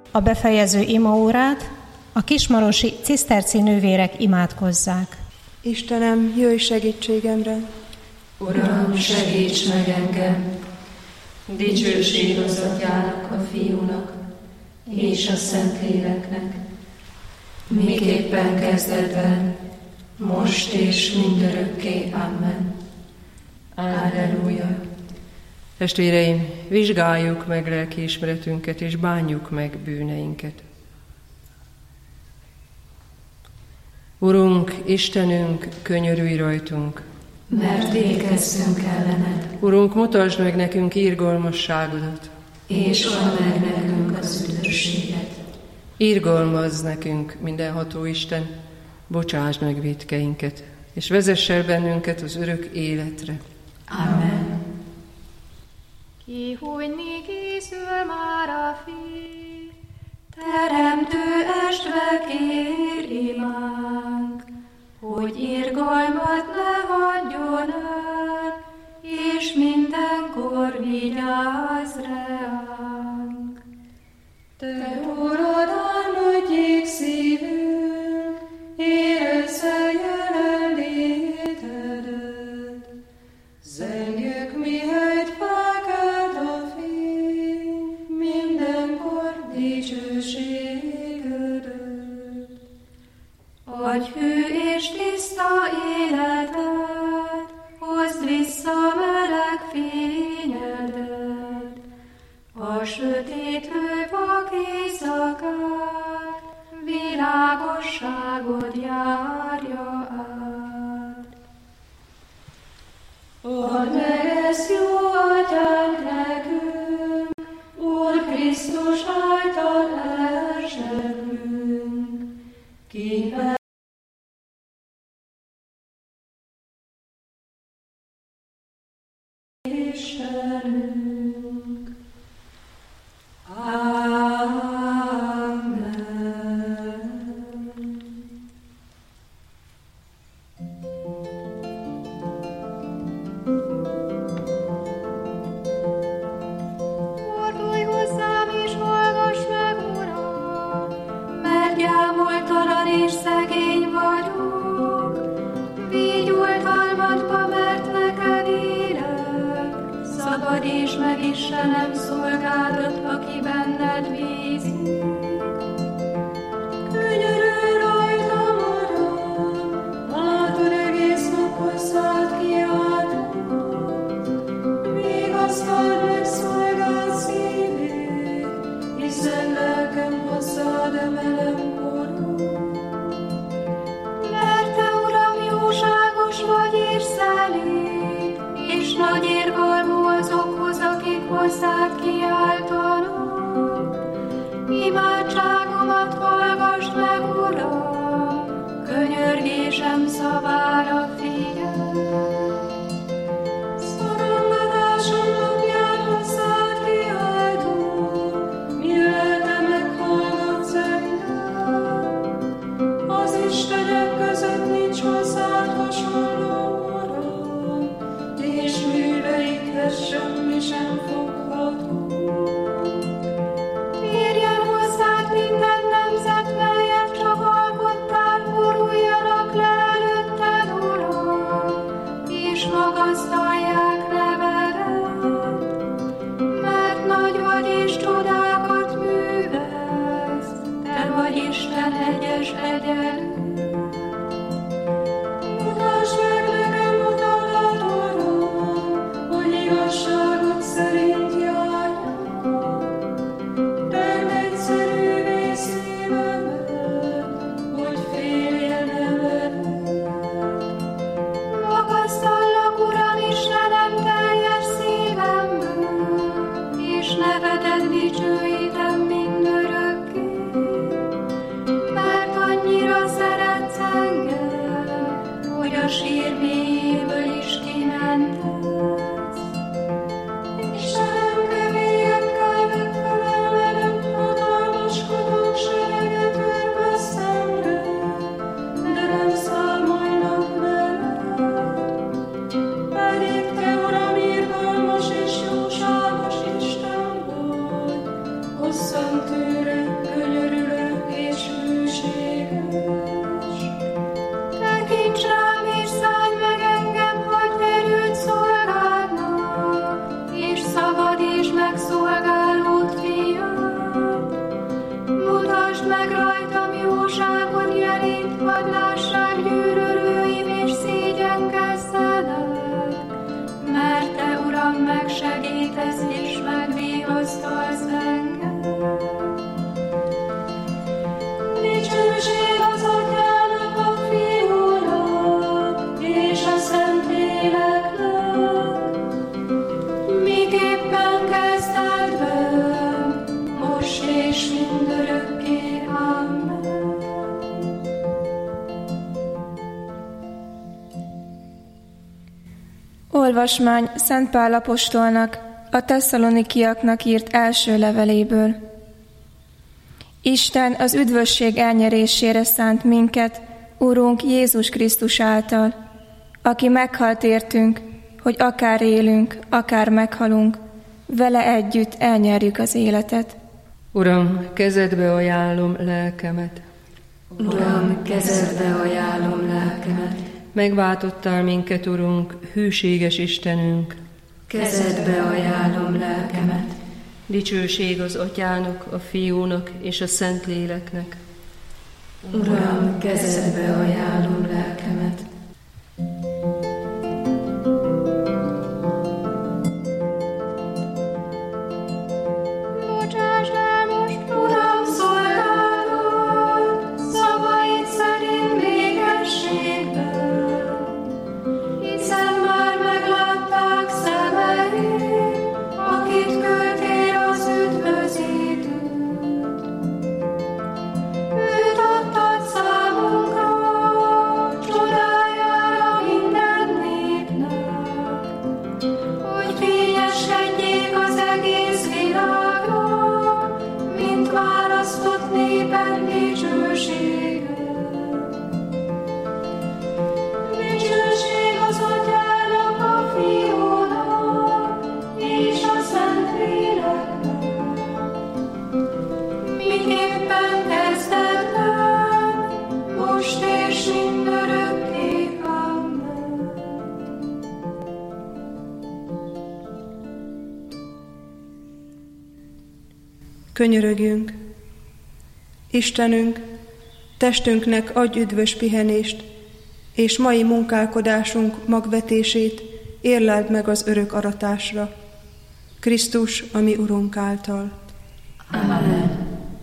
A befejező imaórát a kismarosi ciszterci nővérek imádkozzák. Istenem, jöjj segítségemre! Uram, segíts meg engem! Dicsőség az Atyának, a Fiúnak és a Szentléleknek, miképpen kezdetben, most és mindörökké. Amen. Alleluja. Testvéreim, vizsgáljuk meg lelkiismeretünket, és bánjuk meg bűneinket. Urunk, Istenünk, könyörülj rajtunk! Mert végezzünk ellened. Urunk, mutasd meg nekünk irgalmasságodat, és add meg nekünk az üdvösséget. Irgalmazz nekünk, mindenható Isten, bocsásd meg vétkeinket, és vezess el bennünket az örök életre. Amen. Kihújni készül már a fény, teremtő estva kér imánk, hogy irgalmat ne hagyjon el, és mindenkor vigyázz ránk. Te Urad, álmodjék szívünk, érezze jelenlétedet, zengjük mihelyt felkelt a fény, mindenkor dicsőségedet. Adj hű és tiszta életet, hozd vissza meleg fényedet, a sötétlő vak éjszakát, világosságod járja át. Add meg ezt, jó Atyánk, nekünk, Úr Krisztus által elzsebünk, kivel Istenünk. Amen. Fordulj hozzám és hallgass meg, Uram, mert gyámoltalan és szegény vagyok. Vigy oltalmadba, mert neked élek, szabadíts meg Istenem szolgádat, aki benned bízik. Könyörülj rajtam, Uram, látod egész nap hozzád kiáltott. Vigasztald meg szolgád szívét, hiszen lelkem hozzád emelem korod. Mert te, Uram, jóságos vagy és szelíd, és nagy érgalmú azokhoz, akik hozzád kiáltanak. Imádságomat hallgassd meg, Uram, könyörgésem szavára figyelj. Szorongatásom napján hozzád kiáltom, mi lelke meghallgatsz engem. Az istenek között nincs hozzád hasonló, Uram, és műveidhez semmi sem fogható. Térjen hozzád minden nemzet, melyet csak alkottál, boruljanak le előtted, Uram. és mindörökké. Amen. Olvasmány Szent Pál apostolnak a Tesszalonikiaknak írt első leveléből. Isten az üdvösség elnyerésére szánt minket, Urunk Jézus Krisztus által, aki meghalt értünk, hogy akár élünk, akár meghalunk, vele együtt elnyerjük az életet. Uram, kezedbe ajánlom lelkemet. Uram, kezedbe ajánlom lelkemet. Megváltottál minket, Urunk, hűséges Istenünk. Kezedbe ajánlom lelkemet. Dicsőség az Atyának, a Fiúnak és a Szentléleknek. Uram, kezedbe ajánlom lelkemet. Bocsásd el most, Uram, szolgálod, szavaid szerint végességben, hiszen már meglátták szemeid, akit küldtél az üdvözítőt. Őt adtad számunkra, csodájára minden népnek, hogy fényeskedjék az egész világnak, mint választott néped dicsősége. Dicsőség az Atyának, a Fiúnak és a Szentléleknek, miképpen kezdetben, most és mindörökké. Amen. Könyörögjünk! Istenünk, testünknek adj üdvös pihenést, és mai munkálkodásunk magvetését érleld meg az örök aratásra. Krisztus, a mi Urunk által. Amen.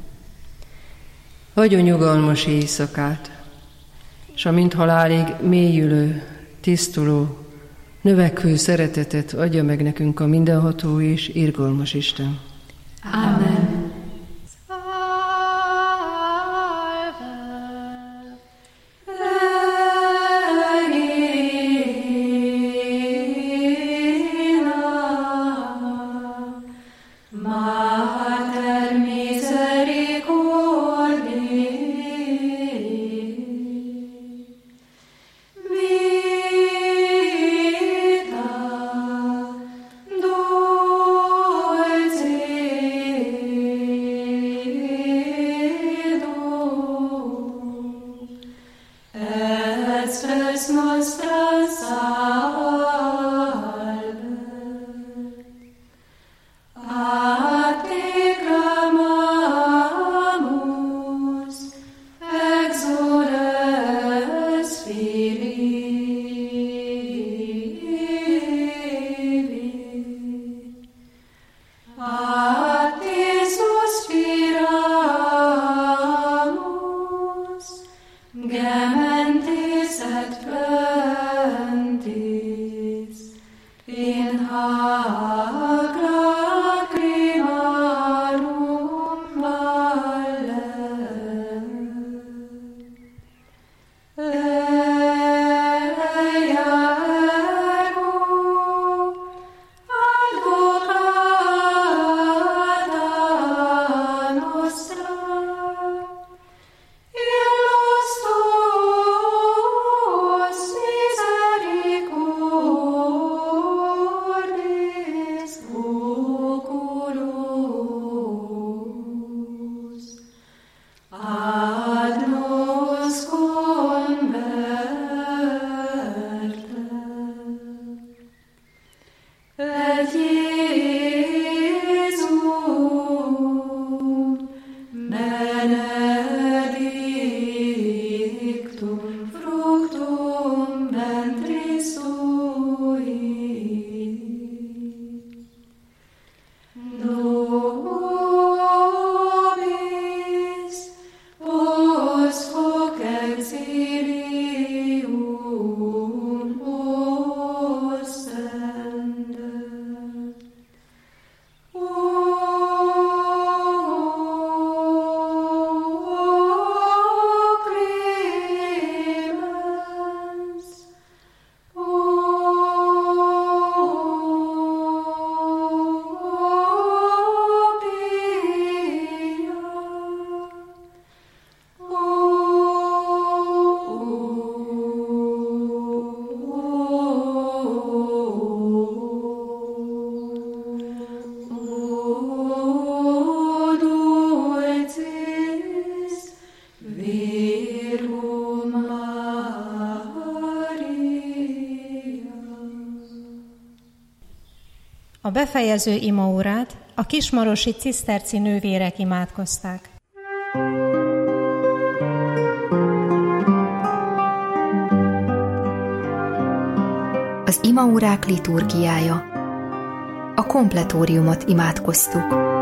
Adjon nyugalmas éjszakát, s amint halálig mélyülő, tisztuló, növekvő szeretetet adja meg nekünk a mindenható és irgalmas Isten. Amen. Dolce A befejező imaórát a kismarosi ciszterci nővérek imádkozták. Az imaórák liturgiája. A kompletóriumot imádkoztuk.